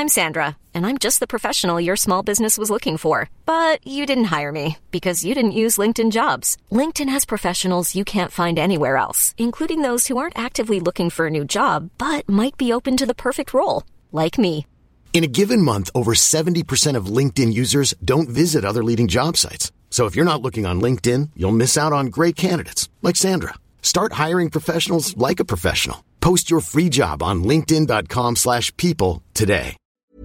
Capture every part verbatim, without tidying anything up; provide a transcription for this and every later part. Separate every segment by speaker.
Speaker 1: I'm Sandra, and I'm just the professional your small business was looking for. But you didn't hire me because you didn't use LinkedIn Jobs. LinkedIn has professionals you can't find anywhere else, including those who aren't actively looking for a new job, but might be open to the perfect role, like me.
Speaker 2: In a given month, over seventy percent of LinkedIn users don't visit other leading job sites. So if you're not looking on LinkedIn, you'll miss out on great candidates like Sandra. Start hiring professionals like a professional. Post your free job on linkedin.com slash people today.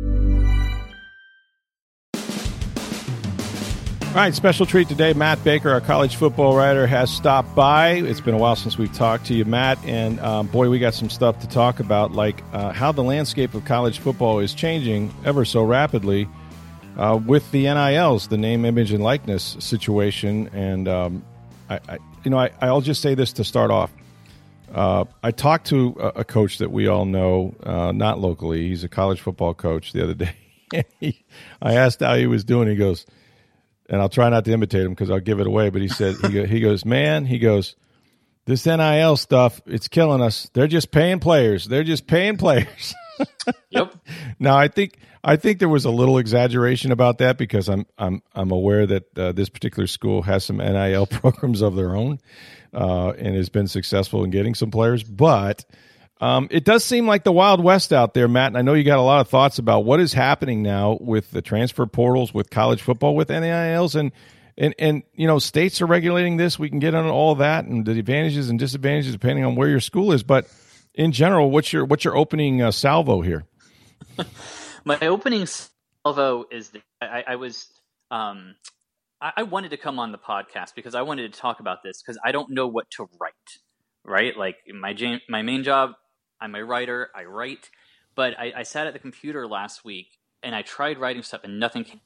Speaker 3: All right, special treat today. Matt Baker, our college football writer, has stopped by. It's been a while since we've talked to you, Matt, and um, boy, we got some stuff to talk about, like uh, how the landscape of college football is changing ever so rapidly uh, with the N I Ls, the name, image, and likeness situation. And um, I, I, you know, I, I'll just say this to start off. Uh, I talked to a, a coach that we all know, uh, not locally. He's a college football coach the other day. he, I asked how he was doing. He goes, and I'll try not to imitate him because I'll give it away. But he said, he, go, he goes, man, he goes, this N I L stuff, it's killing us. They're just paying players. They're just paying players.
Speaker 4: Yep.
Speaker 3: Now, I think I think there was a little exaggeration about that because I'm I'm I'm aware that uh, this particular school has some N I L programs of their own uh, and has been successful in getting some players. But Um, it does seem like the Wild West out there, Matt, and I know you got a lot of thoughts about what is happening now with the transfer portals, with college football, with N I Ls, and, and, and you know, states are regulating this. We can get on all that and the advantages and disadvantages depending on where your school is. But in general, what's your what's your opening uh, salvo here?
Speaker 4: My opening salvo is that I, I was um, I, I wanted to come on the podcast because I wanted to talk about this because I don't know what to write. Right, like my my main job. I'm a writer. I write, but I, I sat at the computer last week and I tried writing stuff and nothing came.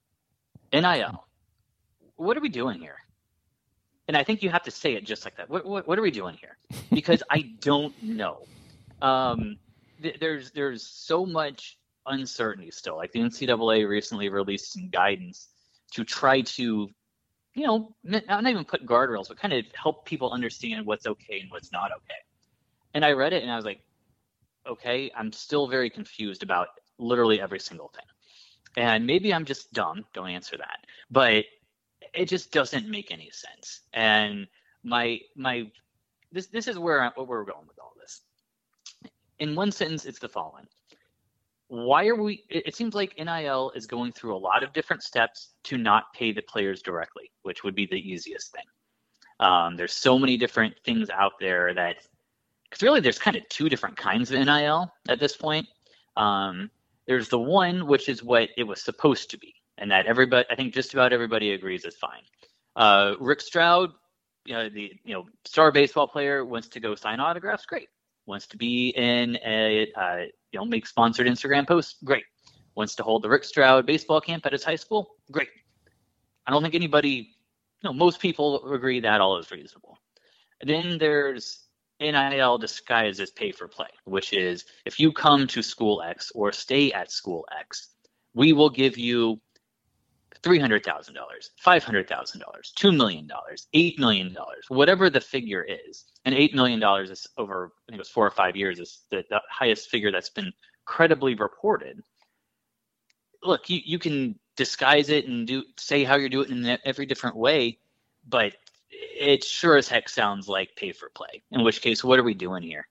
Speaker 4: N I L. What are we doing here? And I think you have to say it just like that. What what, what are we doing here? Because I don't know. Um, th- there's there's so much uncertainty still. Like the N C double A recently released some guidance to try to, you know, not even put guardrails, but kind of help people understand what's okay and what's not okay. And I read it and I was like, okay, I'm still very confused about literally every single thing. And maybe I'm just dumb, don't answer that. But it just doesn't make any sense. And my my this this is where I, where we're going with all this. In one sentence, it's the following. Why are we – it seems like N I L is going through a lot of different steps to not pay the players directly, which would be the easiest thing. Um, there's so many different things out there that – because really there's kind of two different kinds of N I L at this point. Um, there's the one which is what it was supposed to be, and that everybody – I think just about everybody agrees is fine. Uh, Rick Stroud, you know, the you know star baseball player, wants to go sign autographs, great. Wants to be in a uh, you know make sponsored Instagram posts, great. Wants to hold the Rick Stroud baseball camp at his high school, great. I don't think anybody, no, most people agree that all is reasonable. And then there's N I L disguised as pay for play, which is if you come to school X or stay at school X, we will give you three hundred thousand dollars, five hundred thousand dollars, two million dollars, eight million dollars, whatever the figure is. And eight million dollars is over, I think it was four or five years, is the, the highest figure that's been credibly reported. Look, you, you can disguise it and do say how you're doing it in every different way, but it sure as heck sounds like pay for play, in which case, what are we doing here?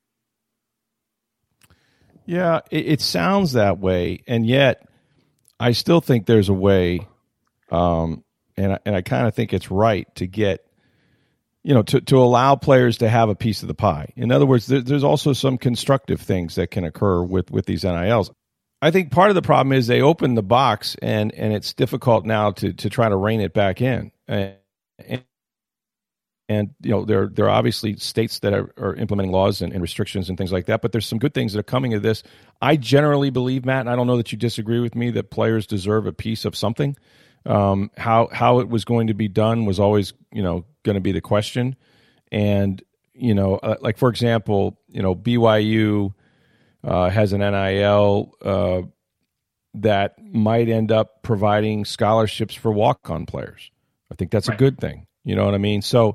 Speaker 3: Yeah, it, it sounds that way, and yet I still think there's a way, um, and I, and I kind of think it's right to get, you know, to, to allow players to have a piece of the pie. In other words, there, there's also some constructive things that can occur with, with these N I Ls. I think part of the problem is they open the box, and, and it's difficult now to, to try to rein it back in. And, and, and you know, there, there are obviously states that are, are implementing laws and, and restrictions and things like that, but there's some good things that are coming of this. I generally believe, Matt, and I don't know that you disagree with me, that players deserve a piece of something. Um, how how it was going to be done was always, you know, going to be the question. And, you know, uh, like, for example, you know, B Y U uh, has an N I L uh, that might end up providing scholarships for walk-on players. I think that's right. A good thing. You know what I mean? So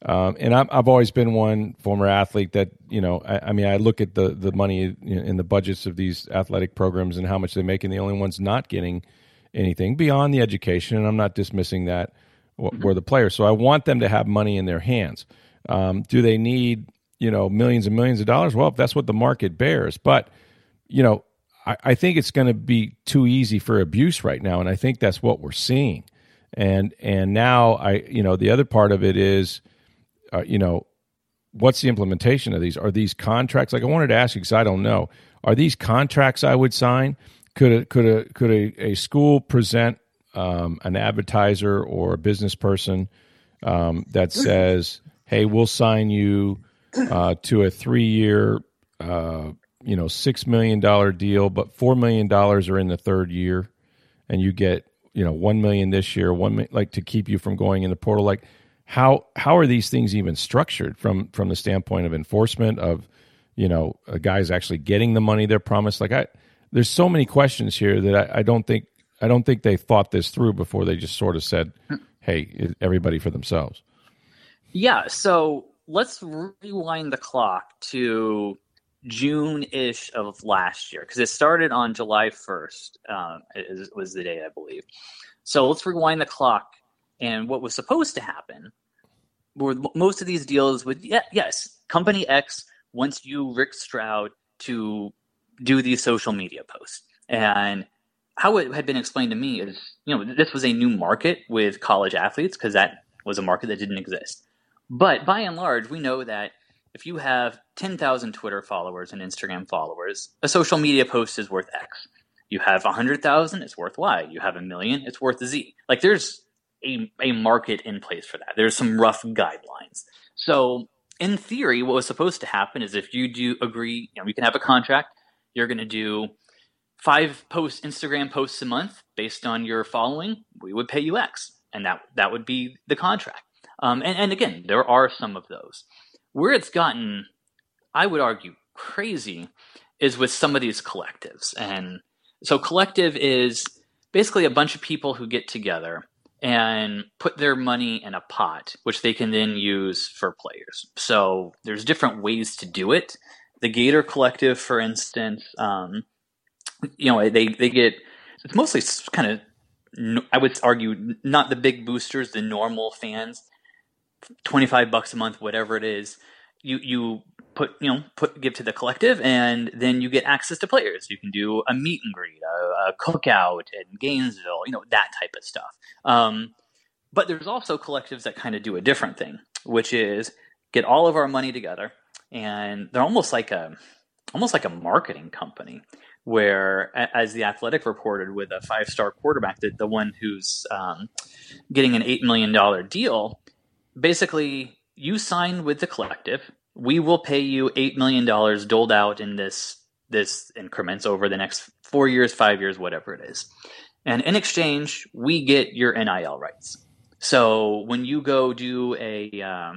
Speaker 3: Um, and I'm, I've always been one former athlete that, you know, I, I mean, I look at the, the money in the budgets of these athletic programs and how much they make, and the only ones not getting anything beyond the education, and I'm not dismissing that, were the players. So I want them to have money in their hands. Um, do they need, you know, millions and millions of dollars? Well, if that's what the market bears. But, you know, I, I think it's going to be too easy for abuse right now, and I think that's what we're seeing. And and now, I, you know, the other part of it is, Uh, you know, what's the implementation of these? Are these contracts? Like, I wanted to ask you because I don't know. Are these contracts I would sign? Could a, could a could a, a school present um, an advertiser or a business person um, that says, "Hey, we'll sign you uh, to a three year, uh, you know, six million dollar deal, but four million dollars are in the third year, and you get, you know, one million this year, one like to keep you from going in the portal." Like, How how are these things even structured from from the standpoint of enforcement of, you know, a guy's actually getting the money they're promised? Like, I there's so many questions here that I, I don't think I don't think they thought this through before they just sort of said, "Hey, everybody for themselves."
Speaker 4: Yeah. So let's rewind the clock to June-ish of last year, because it started on July first. Um, it was the day, I believe. So let's rewind the clock. And what was supposed to happen were most of these deals with, yeah, yes, Company X wants you, Rick Stroud, to do these social media posts. And how it had been explained to me is, you know, this was a new market with college athletes, because that was a market that didn't exist. But by and large, we know that if you have ten thousand Twitter followers and Instagram followers, a social media post is worth X. You have one hundred thousand, it's worth Y. You have a million, it's worth Z. Like, there's A, a market in place for that. There's some rough guidelines. So in theory, what was supposed to happen is if you do agree, you know, we can have a contract. You're going to do five posts, Instagram posts a month based on your following. We would pay you X, and that that would be the contract. Um, and, and again, there are some of those. Where it's gotten, I would argue, crazy is with some of these collectives. And so collective is basically a bunch of people who get together and put their money in a pot, which they can then use for players. So there's different ways to do it. The Gator Collective, for instance, um, you know, they, they get, it's mostly kind of, I would argue, not the big boosters, the normal fans, twenty-five bucks a month, whatever it is. You, you put, you know, put, give to the collective, and then you get access to players. You can do a meet and greet, a, a cookout in Gainesville, you know, that type of stuff. Um, but there's also collectives that kind of do a different thing, which is get all of our money together, and they're almost like a, almost like a marketing company, where, as the Athletic reported with a five-star quarterback, the, the one who's um, getting an eight million dollars deal, basically you sign with the collective. We will pay you eight million dollars doled out in this this increments over the next four years, five years, whatever it is. And in exchange, we get your N I L rights. So when you go do a, um,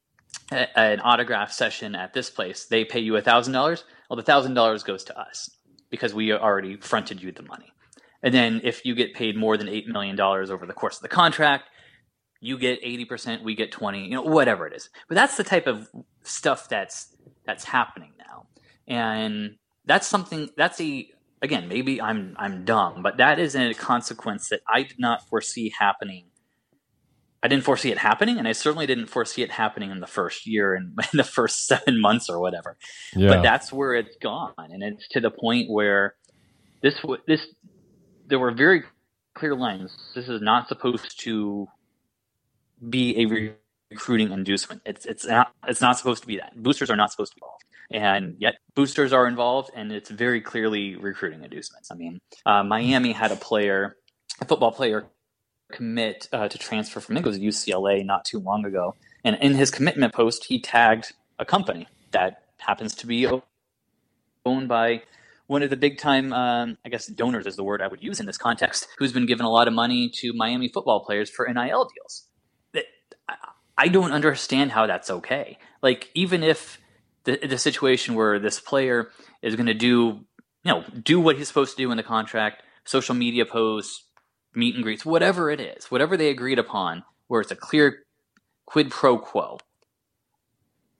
Speaker 4: a an autograph session at this place, they pay you one thousand dollars. Well, the one thousand dollars goes to us because we already fronted you the money. And then if you get paid more than eight million dollars over the course of the contract, you get eighty percent, we get twenty, you know, whatever it is. But that's the type of stuff that's that's happening now. And that's something that's a again, maybe I'm I'm dumb, but that is a consequence that I did not foresee happening. I didn't foresee it happening, and I certainly didn't foresee it happening in the first year and in the first seven months or whatever. Yeah. But that's where it's gone, and it's to the point where this this there were very clear lines. This is not supposed to be a recruiting inducement. It's it's not it's not supposed to be that. Boosters are not supposed to be involved, and yet boosters are involved, and it's very clearly recruiting inducements. I mean, uh, Miami had a player, a football player, commit uh, to transfer from I think it was U C L A not too long ago, and in his commitment post, he tagged a company that happens to be owned by one of the big time, um, I guess donors is the word I would use in this context, who's been given a lot of money to Miami football players for N I L deals. I don't understand how that's okay. Like, even if the the situation where this player is going to do, you know, do what he's supposed to do in the contract, social media posts, meet and greets, whatever it is, whatever they agreed upon, where it's a clear quid pro quo,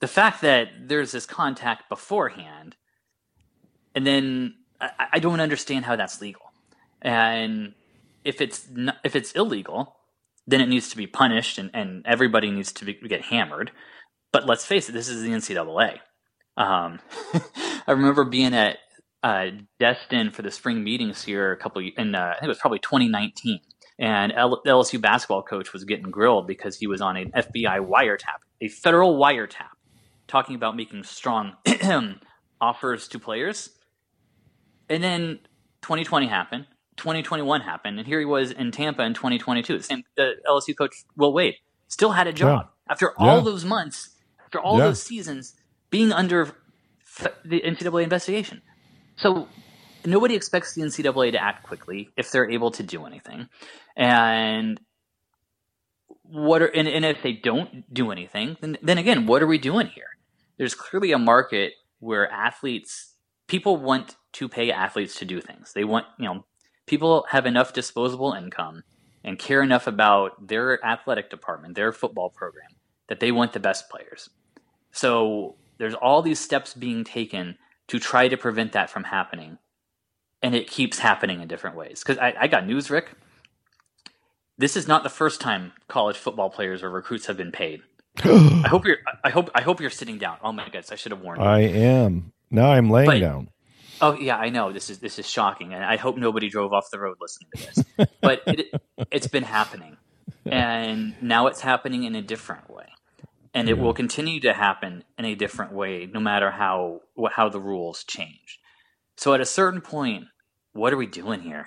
Speaker 4: the fact that there's this contact beforehand, and then I, I don't understand how that's legal. And if it's not, if it's illegal, then it needs to be punished, and, and everybody needs to be, get hammered. But let's face it, this is the N C double A. Um, I remember being at uh, Destin for the spring meetings here a couple in uh, I think it was probably twenty nineteen, and L- the L S U basketball coach was getting grilled because he was on an F B I wiretap, a federal wiretap, talking about making strong offers to players. And then twenty twenty happened, twenty twenty-one happened, and here he was in Tampa in twenty twenty-two. The same uh, L S U coach Will Wade still had a job yeah. after all yeah. those months, after all yeah. those seasons being under f- the N C double A investigation. So nobody expects the N C double A to act quickly if they're able to do anything. And what are and, and if they don't do anything, then, then again, what are we doing here? There's clearly a market where athletes, people want to pay athletes to do things. They want, you know, people have enough disposable income and care enough about their athletic department, their football program, that they want the best players. So there's all these steps being taken to try to prevent that from happening. And it keeps happening in different ways. Because I, I got news, Rick. This is not the first time college football players or recruits have been paid. I hope you're. I hope. I hope you're sitting down. Oh my goodness! I should have warned you.
Speaker 3: I am. Now I'm laying but, down.
Speaker 4: Oh yeah, I know. This is this is shocking, and I hope nobody drove off the road listening to this. But it, it's been happening, and now it's happening in a different way, and it yeah. will continue to happen in a different way, no matter how how the rules change. So at a certain point, what are we doing here?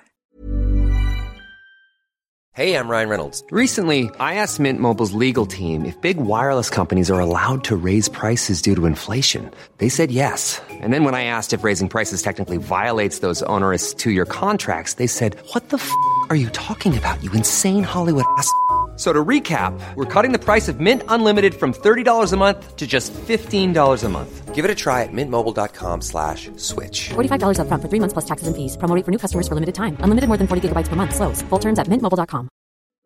Speaker 5: Hey, I'm Ryan Reynolds. Recently, I asked Mint Mobile's legal team if big wireless companies are allowed to raise prices due to inflation. They said yes. And then when I asked if raising prices technically violates those onerous two-year contracts, they said, what the f*** are you talking about, you insane Hollywood ass f- So to recap, we're cutting the price of Mint Unlimited from thirty dollars a month to just fifteen dollars a month. Give it a try at mintmobile.com slash switch.
Speaker 6: forty-five dollars up front for three months plus taxes and fees. Promo rate for new customers for limited time. Unlimited more than forty gigabytes per month. Slows full terms at mint mobile dot com.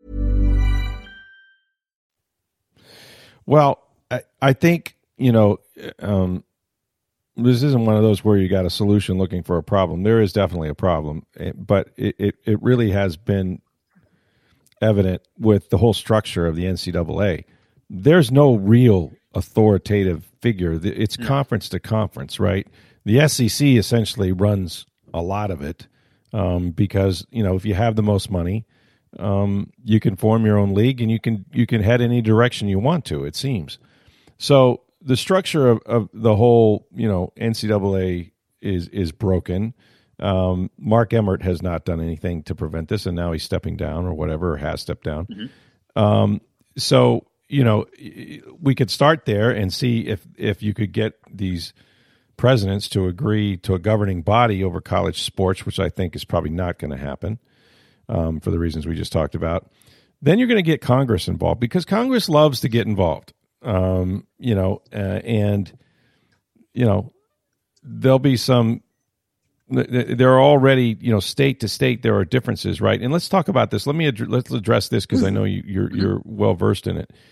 Speaker 3: Well, I, I think, you know, um, this isn't one of those where you got a solution looking for a problem. There is definitely a problem, but it, it, it really has been evident with the whole structure of the N C double A. There's no real authoritative figure. It's no. conference to conference, right? The S E C essentially runs a lot of it um, because, you know, if you have the most money, um, you can form your own league and you can you can head any direction you want to, it seems. So the structure of, of the whole, you know, N C double A is is broken. Um, Mark Emmert has not done anything to prevent this, and now he's stepping down or whatever, or has stepped down. Mm-hmm. Um, so, you know, we could start there and see if, if you could get these presidents to agree to a governing body over college sports, which I think is probably not going to happen um, for the reasons we just talked about. Then you're going to get Congress involved because Congress loves to get involved, um, you know, uh, and, you know, there'll be some. There are already, you know, state to state, there are differences, right? And let's talk about this. Let me ad- let's address this because I know you, you're you're well versed in it.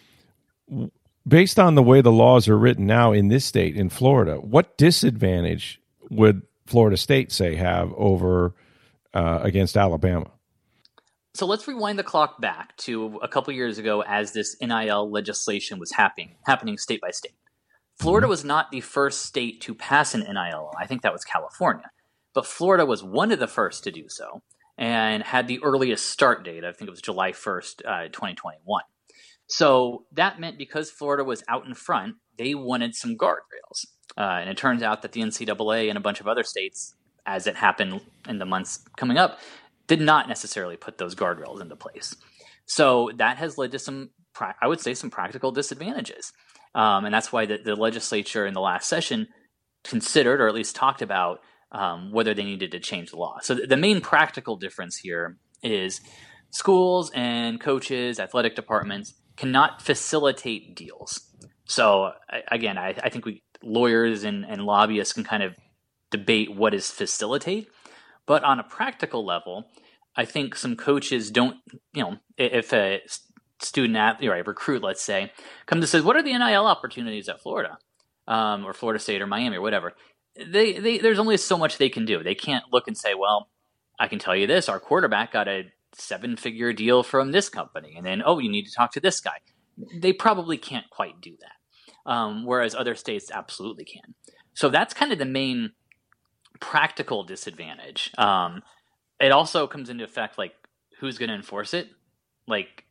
Speaker 3: Based on the way the laws are written now in this state, in Florida, what disadvantage would Florida State say have over uh, against Alabama?
Speaker 4: So let's rewind the clock back to a couple years ago as this N I L legislation was happening happening state by state. Florida was not the first state to pass an N I L. I think that was California. But Florida was one of the first to do so and had the earliest start date. I think it was July first, uh, twenty twenty-one. So that meant because Florida was out in front, they wanted some guardrails. Uh, and it turns out that the N C double A and a bunch of other states, as it happened in the months coming up, did not necessarily put those guardrails into place. So that has led to some, I would say, some practical disadvantages. Um, and that's why the, the legislature in the last session considered, or at least talked about, um, whether they needed to change the law. So the, the main practical difference here is schools and coaches, athletic departments cannot facilitate deals. So again, I, I think we lawyers and, and lobbyists can kind of debate what is facilitate. But on a practical level, I think some coaches don't, you know, if a student athlete, right, recruit, let's say, comes and says, what are the N I L opportunities at Florida, um, or Florida State or Miami or whatever? They, they, there's only so much they can do. They can't look and say, well, I can tell you this, our quarterback got a seven-figure deal from this company, and then, oh, you need to talk to this guy. They probably can't quite do that, um, whereas other states absolutely can. So that's kind of the main practical disadvantage. Um, it also comes into effect, like, who's going to enforce it? Like,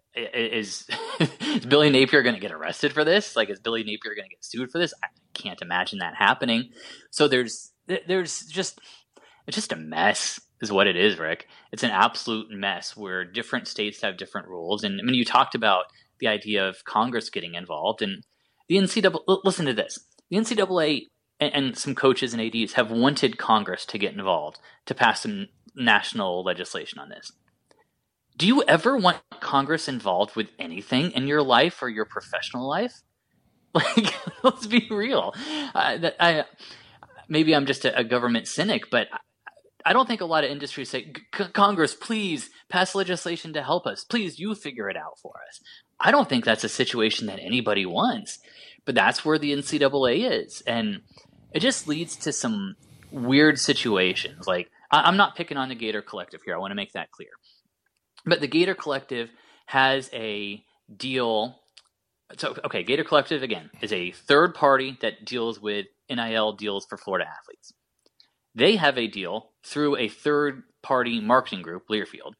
Speaker 4: is, is Billy Napier going to get arrested for this? Like, is Billy Napier going to get sued for this? I can't imagine that happening. So there's there's just it's just a mess, is what it is, Rick. It's an absolute mess where different states have different rules. And I mean, you talked about the idea of Congress getting involved, and the N C double A. Listen to this: the N C double A and, and some coaches and A Ds have wanted Congress to get involved to pass some national legislation on this. Do you ever want Congress involved with anything in your life or your professional life? Like, let's be real. Uh, that I maybe I'm just a, a government cynic, but I don't think a lot of industries say, Congress, please pass legislation to help us. Please, you figure it out for us. I don't think that's a situation that anybody wants, but that's where the N C double A is. And it just leads to some weird situations. Like, I, I'm not picking on the Gator Collective here. I want to make that clear. But the Gator Collective has a deal. So, okay, Gator Collective, again, is a third party that deals with N I L deals for Florida athletes. They have a deal through a third-party marketing group, Learfield,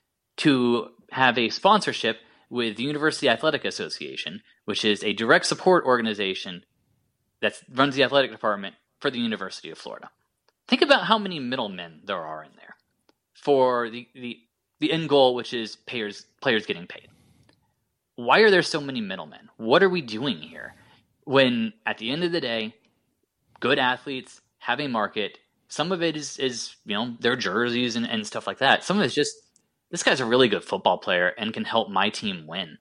Speaker 4: to have a sponsorship with the University Athletic Association, which is a direct support organization that runs the athletic department for the University of Florida. Think about how many middlemen there are in there for the, the, the end goal, which is players, players getting paid. Why are there so many middlemen? What are we doing here? When, at the end of the day, good athletes have a market. Some of it is, is you know, their jerseys and, and stuff like that. Some of it's just, this guy's a really good football player and can help my team win.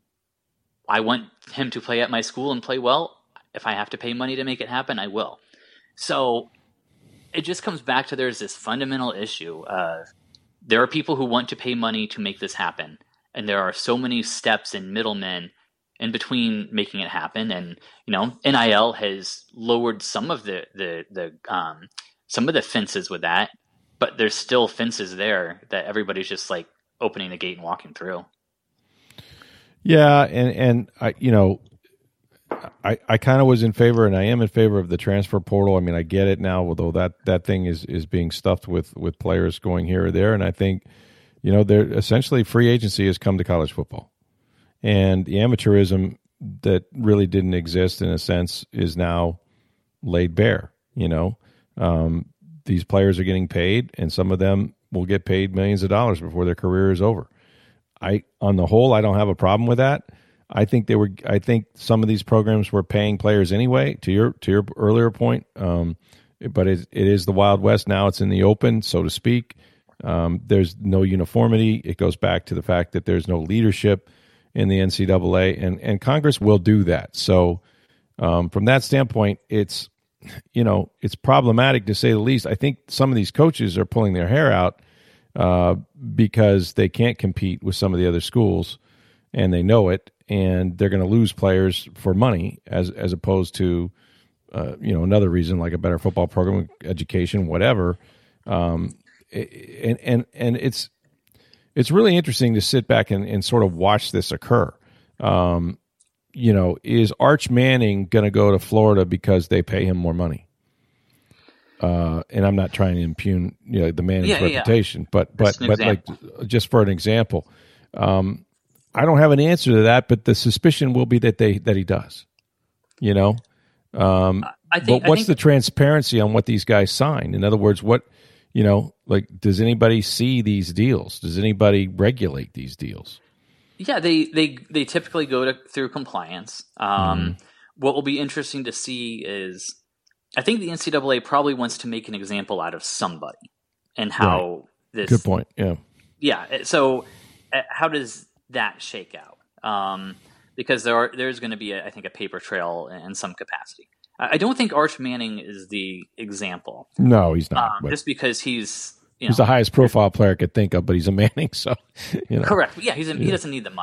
Speaker 4: I want him to play at my school and play well. If I have to pay money to make it happen, I will. So it just comes back to there's this fundamental issue. Uh, there are people who want to pay money to make this happen. And there are so many steps and middlemen in between making it happen. And, you know, N I L has lowered some of the, the, the, um, some of the fences with that, but there's still fences there that everybody's just like opening the gate and walking through.
Speaker 3: Yeah. And, and I, you know, I, I kind of was in favor, and I am in favor of the transfer portal. I mean, I get it now, although that, that thing is, is being stuffed with, with players going here or there. And I think, you know, they're essentially free agency has come to college football, and the amateurism that really didn't exist in a sense is now laid bare. You know, um, these players are getting paid, and some of them will get paid millions of dollars before their career is over. I, on the whole, I don't have a problem with that. I think they were. I think some of these programs were paying players anyway. To your to your earlier point, um, but it, it is the Wild West now. It's in the open, so to speak. Um, there's no uniformity. It goes back to the fact that there's no leadership in the N C double A, and, and Congress will do that. So um, from that standpoint, it's, you know, it's problematic to say the least. I think some of these coaches are pulling their hair out uh, because they can't compete with some of the other schools, and they know it, and they're going to lose players for money as as opposed to, uh, you know, another reason like a better football program, education, whatever. Um, And, and and it's it's really interesting to sit back and, and sort of watch this occur. Um, you know, is Arch Manning going to go to Florida because they pay him more money? Uh, and I'm not trying to impugn, you know, the Manning's
Speaker 4: yeah,
Speaker 3: reputation,
Speaker 4: yeah.
Speaker 3: but but but
Speaker 4: example.
Speaker 3: like just for an example, um, I don't have an answer to that, but the suspicion will be that they that he does. You know, um,
Speaker 4: I think,
Speaker 3: but what's
Speaker 4: I think
Speaker 3: the transparency on what these guys sign? In other words, what You know, like, does anybody see these deals? Does anybody regulate these deals?
Speaker 4: Yeah, they they, they typically go to, through compliance. Um, mm-hmm. What will be interesting to see is, I think the N C double A probably wants to make an example out of somebody, and how right. this.
Speaker 3: Good point. Yeah.
Speaker 4: Yeah. So, uh, how does that shake out? Um, because there are there's going to be, a, I think, a paper trail in some capacity. I don't think Arch Manning is the example.
Speaker 3: No, he's not.
Speaker 4: Um, just because he's you know,
Speaker 3: he's the highest profile player I could think of, but he's a Manning, so you know.
Speaker 4: Correct. Yeah, he's a, yeah. he doesn't need the money.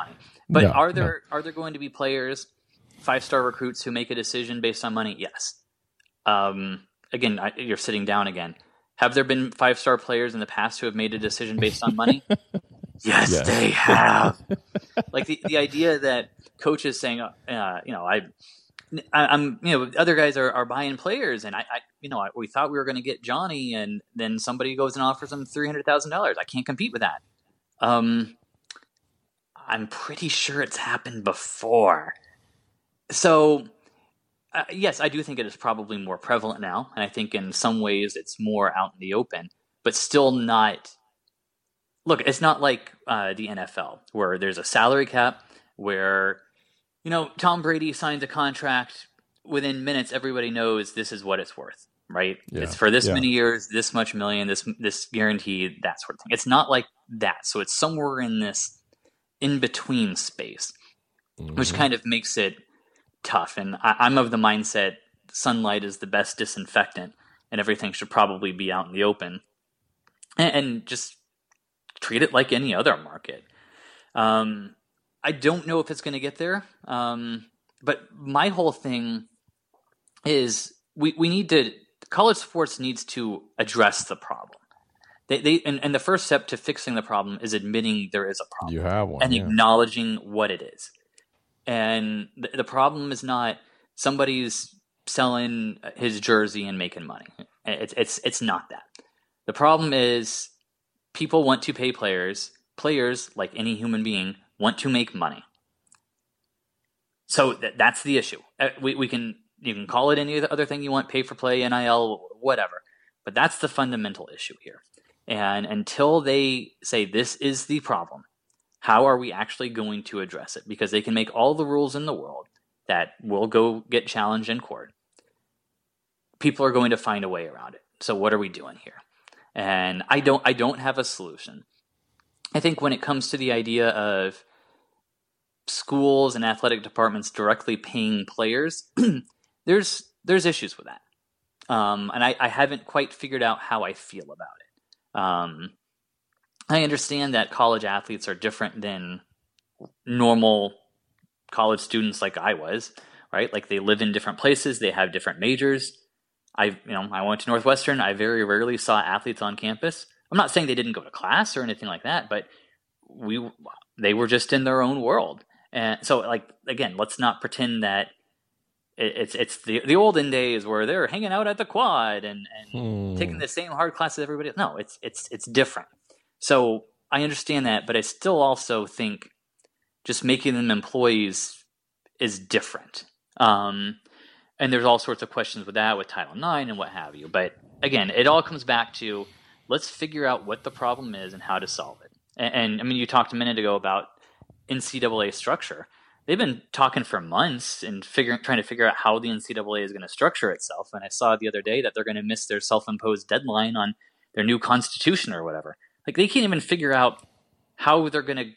Speaker 4: But
Speaker 3: no,
Speaker 4: are there
Speaker 3: no.
Speaker 4: are there going to be players, five-star recruits who make a decision based on money? Yes. Um, again, I, you're sitting down again. Have there been five-star players in the past who have made a decision based on money? Yes, yes, they have. Like the, the idea that coaches saying, uh, you know, I, I, I'm, you know, other guys are, are buying players, and I, I you know, I, we thought we were going to get Johnny, and then somebody goes and offers him three hundred thousand dollars. I can't compete with that. Um, I'm pretty sure it's happened before. So, uh, yes, I do think it is probably more prevalent now, and I think in some ways it's more out in the open, but still not. Look, it's not like uh, the N F L where there's a salary cap where, you know, Tom Brady signs a contract within minutes. Everybody knows this is what it's worth, right? Yeah. It's for this yeah. many years, this much million, this this guaranteed, that sort of thing. It's not like that. So it's somewhere in this in-between space, mm-hmm. which kind of makes it tough. And I, I'm of the mindset sunlight is the best disinfectant and everything should probably be out in the open. And, and just treat it like any other market. Um, I don't know if it's going to get there, um, but my whole thing is we, we need to – college sports needs to address the problem. They, they and, and the first step to fixing the problem is admitting there is a problem.
Speaker 3: You have one,
Speaker 4: and
Speaker 3: yeah.
Speaker 4: acknowledging what it is. And the, the problem is not somebody's selling his jersey and making money. It's it's it's not that. The problem is people want to pay players. Players, like any human being, want to make money. So th- that's the issue. Uh, we we can you can call it any other thing you want, pay for play, N I L, whatever. But that's the fundamental issue here. And until they say this is the problem, how are we actually going to address it? Because they can make all the rules in the world that will go get challenged in court. People are going to find a way around it. So what are we doing here? And I don't I don't have a solution. I think when it comes to the idea of schools and athletic departments directly paying players, there's there's issues with that. Um, and I, I haven't quite figured out how I feel about it. Um, I understand that college athletes are different than normal college students like I was, right? Like they live in different places, they have different majors. I, you know, I went to Northwestern. I very rarely saw athletes on campus. I'm not saying they didn't go to class or anything like that, but we, they were just in their own world. And so, like, again, let's not pretend that it's it's the the olden days where they're hanging out at the quad and, and hmm. taking the same hard classes as everybody else. No, it's it's it's different. So I understand that, but I still also think just making them employees is different. Um, and there's all sorts of questions with that, with Title nine and what have you. But again, it all comes back to let's figure out what the problem is and how to solve it. And, and I mean, you talked a minute ago about N C double A structure. They've been talking for months and figuring, trying to figure out how the N C double A is going to structure itself. And I saw the other day that they're going to miss their self-imposed deadline on their new constitution or whatever. Like they can't even figure out how they're going to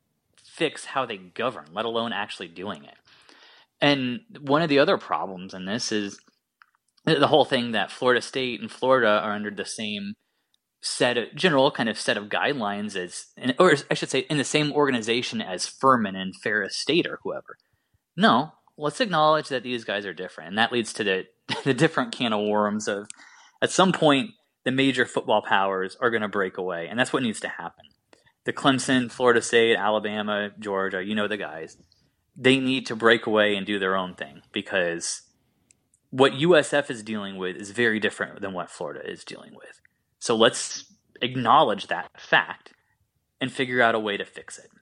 Speaker 4: fix how they govern, let alone actually doing it. And one of the other problems in this is the whole thing that Florida State and Florida are under the same set of general kind of set of guidelines as, or I should say, in the same organization as Furman and Ferris State or whoever. No, let's acknowledge that these guys are different, and that leads to the the different can of worms of at some point the major football powers are going to break away, and that's what needs to happen. The Clemson, Florida State, Alabama, Georgia, you know the guys. They need to break away and do their own thing because what U S F is dealing with is very different than what Florida is dealing with. So let's acknowledge that fact and figure out a way to fix it.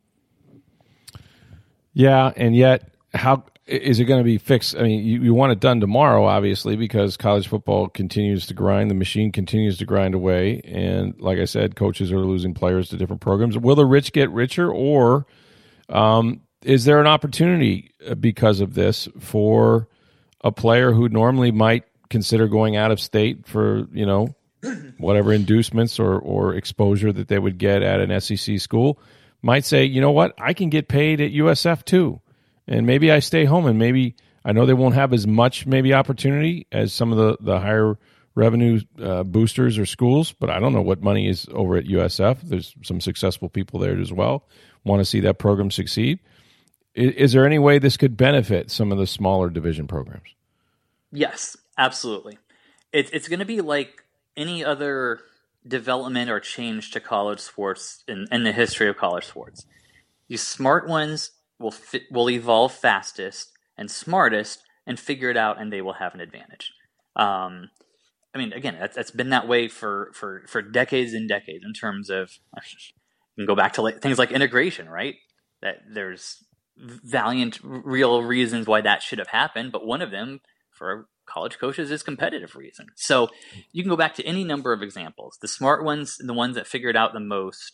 Speaker 3: Yeah, and yet, how is it going to be fixed? I mean, you, you want it done tomorrow, obviously, because college football continues to grind. The machine continues to grind away. And like I said, coaches are losing players to different programs. Will the rich get richer, or um, is there an opportunity because of this for a player who normally might consider going out of state for, you know, whatever inducements or, or exposure that they would get at an S E C school, might say, you know what, I can get paid at U S F too. And maybe I stay home and maybe I know they won't have as much maybe opportunity as some of the, the higher revenue uh, boosters or schools, but I don't know what money is over at U S F. There's some successful people there as well. Want to see that program succeed. Is, is there any way this could benefit some of the smaller division programs?
Speaker 4: Yes, absolutely. It, it's going to be like any other development or change to college sports in, in the history of college sports. The smart ones will fit, will evolve fastest and smartest and figure it out, and they will have an advantage. Um, I mean, again, that's, that's been that way for, for, for decades and decades in terms of, you can go back to like, things like integration, right? That there's valiant, real reasons why that should have happened, but one of them for college coaches is competitive reason. So you can go back to any number of examples. The smart ones, the ones that figured out the most,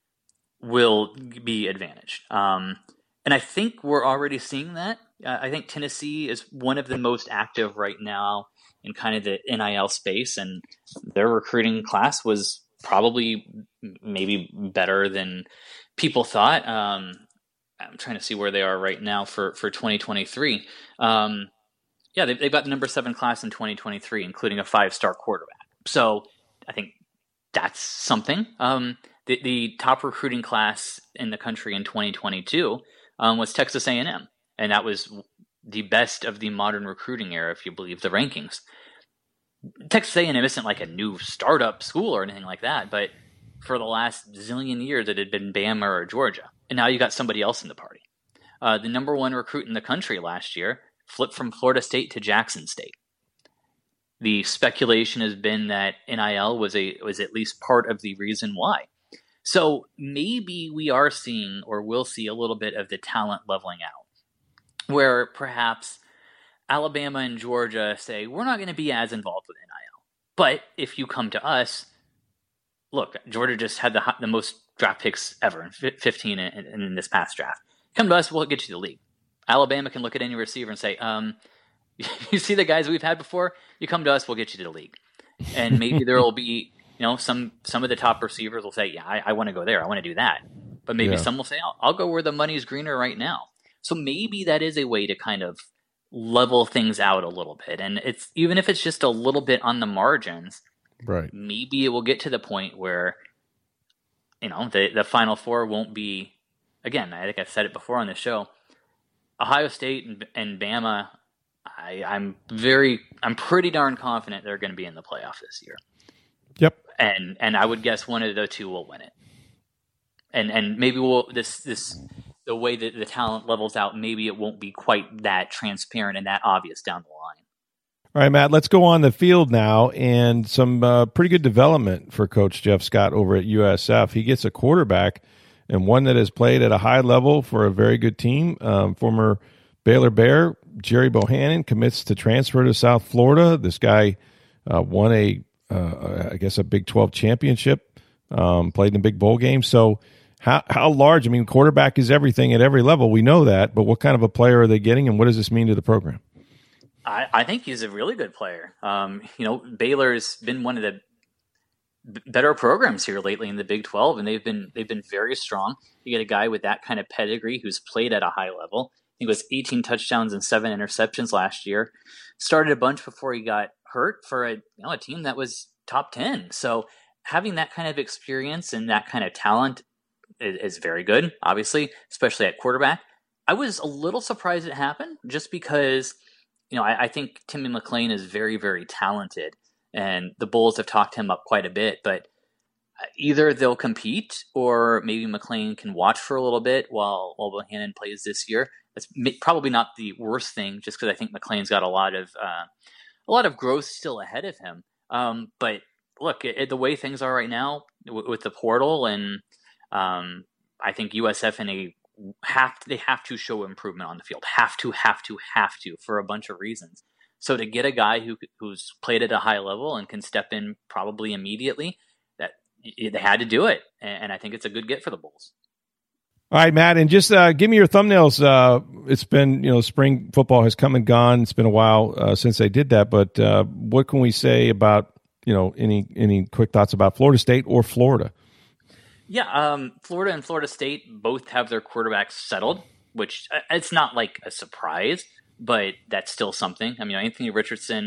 Speaker 4: will be advantaged. Um, and I think we're already seeing that. Uh, I think Tennessee is one of the most active right now in kind of the N I L space, and their recruiting class was probably maybe better than people thought. Um, I'm trying to see where they are right now for, for twenty twenty-three. Um, yeah, they, they've got the number seven class in twenty twenty-three, including a five-star quarterback. So I think that's something. Um, the, the top recruiting class in the country in twenty twenty-two um, was Texas A and M, and that was the best of the modern recruiting era, if you believe the rankings. Texas A and M isn't like a new startup school or anything like that, but for the last zillion years it had been Bama or Georgia, and now you got somebody else in the party. Uh, the number one recruit in the country last year flipped from Florida State to Jackson State. The speculation has been that N I L was a was at least part of the reason why. So maybe we are seeing or will see a little bit of the talent leveling out, where perhaps Alabama and Georgia say, we're not going to be as involved with N I L. But if you come to us, look, Georgia just had the the most draft picks ever, fifteen in, in, in this past draft. Come to us, we'll get you the league. Alabama can look at any receiver and say, um, you see the guys we've had before? You come to us, we'll get you to the league. And maybe there will be, you know, some some of the top receivers will say, yeah, I, I want to go there. I want to do that. But maybe yeah. some will say, I'll, I'll go where the money's greener right now. So maybe that is a way to kind of level things out a little bit. And it's even if it's just a little bit on the margins,
Speaker 3: right?
Speaker 4: Maybe it will get to the point where, you know, the, the Final Four won't be, again, I think I've said it before on the show, Ohio State and, and Bama, I, I'm very, I'm pretty darn confident they're going to be in the playoff this year.
Speaker 3: Yep.
Speaker 4: And and I would guess one of the two will win it. And and maybe we'll this this the way that the talent levels out, maybe it won't be quite that transparent and that obvious down the line.
Speaker 3: All right, Matt, let's go on the field now, and some uh, pretty good development for Coach Jeff Scott over at U S F. He gets a quarterback, and one that has played at a high level for a very good team. Um, former Baylor Bear, Jerry Bohannon, commits to transfer to South Florida. This guy uh, won a, uh, I guess, a Big twelve championship, um, played in a big bowl game. So how how large? I mean, quarterback is everything at every level. We know that, but what kind of a player are they getting, and what does this mean to the program?
Speaker 4: I, I think he's a really good player. Um, you know, Baylor's been one of the b- better programs here lately in the Big twelve, and they've been they've been very strong. You get a guy with that kind of pedigree who's played at a high level. He was eighteen touchdowns and seven interceptions last year. Started a bunch before he got hurt for a you know a team that was top ten. So having that kind of experience and that kind of talent is, is very good, obviously, especially at quarterback. I was a little surprised it happened just because, you know, I, I think Timmy McClain is very, very talented, and the Bulls have talked him up quite a bit. But either they'll compete, or maybe McClain can watch for a little bit while while Bohannon plays this year. That's probably not the worst thing, just because I think McClain's got a lot of uh, a lot of growth still ahead of him. Um, but look, it, it, the way things are right now w- with the portal, and um, I think U S F in a have to, they have to show improvement on the field. Have to, have to, have to for a bunch of reasons. So to get a guy who who's played at a high level and can step in probably immediately, that they had to do it, and, and I think it's a good get for the Bulls.
Speaker 3: All right, Matt, and just uh, give me your thumbnails. Uh, it's been, you know, spring football has come and gone. It's been a while uh, since they did that, but uh, what can we say about, you know, any any quick thoughts about Florida State or Florida?
Speaker 4: Yeah, um, Florida and Florida State both have their quarterbacks settled, which uh, it's not like a surprise, but that's still something. I mean, Anthony Richardson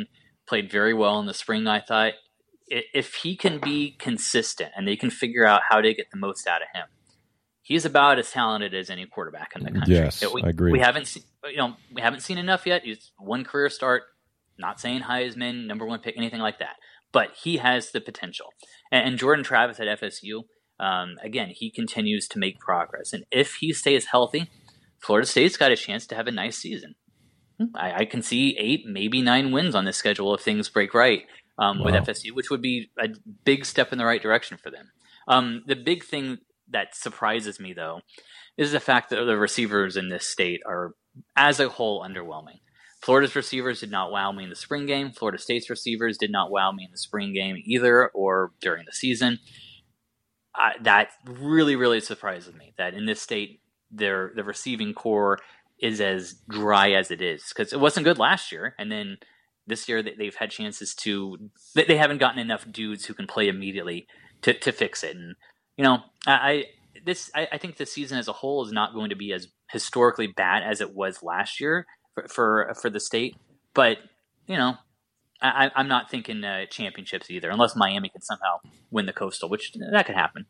Speaker 4: played very well in the spring, I thought. If he can be consistent and they can figure out how to get the most out of him, he's about as talented as any quarterback in the country.
Speaker 3: Yes,
Speaker 4: we,
Speaker 3: I agree.
Speaker 4: We haven't seen, you know, we haven't seen enough yet. He's one career start, not saying Heisman, number one pick, anything like that. But he has the potential. And, and Jordan Travis at F S U, um, again, he continues to make progress. And if he stays healthy, Florida State's got a chance to have a nice season. I, I can see eight, maybe nine wins on this schedule if things break right um, wow. with F S U, which would be a big step in the right direction for them. Um, the big thing that surprises me, though, is the fact that the receivers in this state are, as a whole, underwhelming. Florida's receivers did not wow me in the spring game. Florida State's receivers did not wow me in the spring game either or during the season. Uh, that really, really surprises me that in this state, their the receiving core is as dry as it is, because it wasn't good last year, and then this year they've had chances to they haven't gotten enough dudes who can play immediately to, to fix it. And you know, I this I, I think the season as a whole is not going to be as historically bad as it was last year for for, for the state, but you know, I, I'm not thinking uh, championships either, unless Miami can somehow win the Coastal, which that could happen.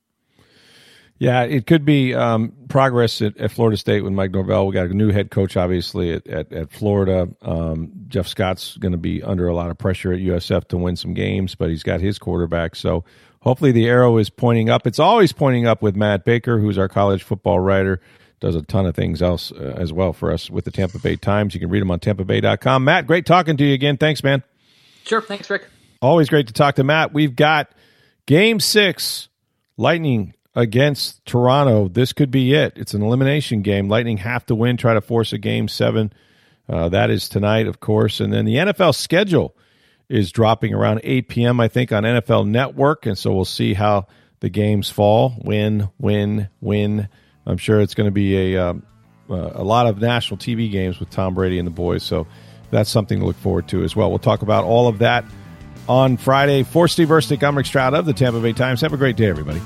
Speaker 3: Yeah, it could be um, progress at, at Florida State with Mike Norvell. We got a new head coach, obviously, at, at, at Florida. Um, Jeff Scott's going to be under a lot of pressure at U S F to win some games, but he's got his quarterback. So hopefully the arrow is pointing up. It's always pointing up with Matt Baker, who's our college football writer, does a ton of things else uh, as well for us with the Tampa Bay Times. You can read them on tampa bay dot com. Matt, great talking to you again. Thanks, man.
Speaker 4: Sure. Thanks, Rick.
Speaker 3: Always great to talk to Matt. We've got Game six, Lightning against Toronto. This could be it. It's an elimination game. Lightning have to win, try to force a game seven. Uh, that is tonight, of course. And then the N F L schedule is dropping around eight p.m., I think, on N F L Network. And so we'll see how the games fall. Win, win, win. I'm sure it's going to be a, um, uh, a lot of national T V games with Tom Brady and the boys. So that's something to look forward to as well. We'll talk about all of that on Friday. For Steve Erstick, I'm Rick Stroud of the Tampa Bay Times. Have a great day, everybody.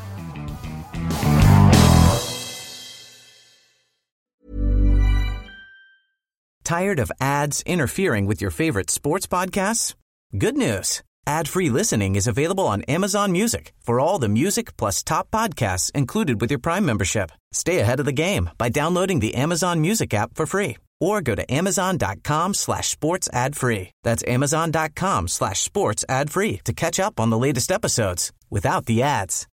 Speaker 7: Tired of ads interfering with your favorite sports podcasts? Good news. Ad-free listening is available on Amazon Music for all the music plus top podcasts included with your Prime membership. Stay ahead of the game by downloading the Amazon Music app for free or go to amazon.com slash sports ad free. That's amazon.com slash sports ad free to catch up on the latest episodes without the ads.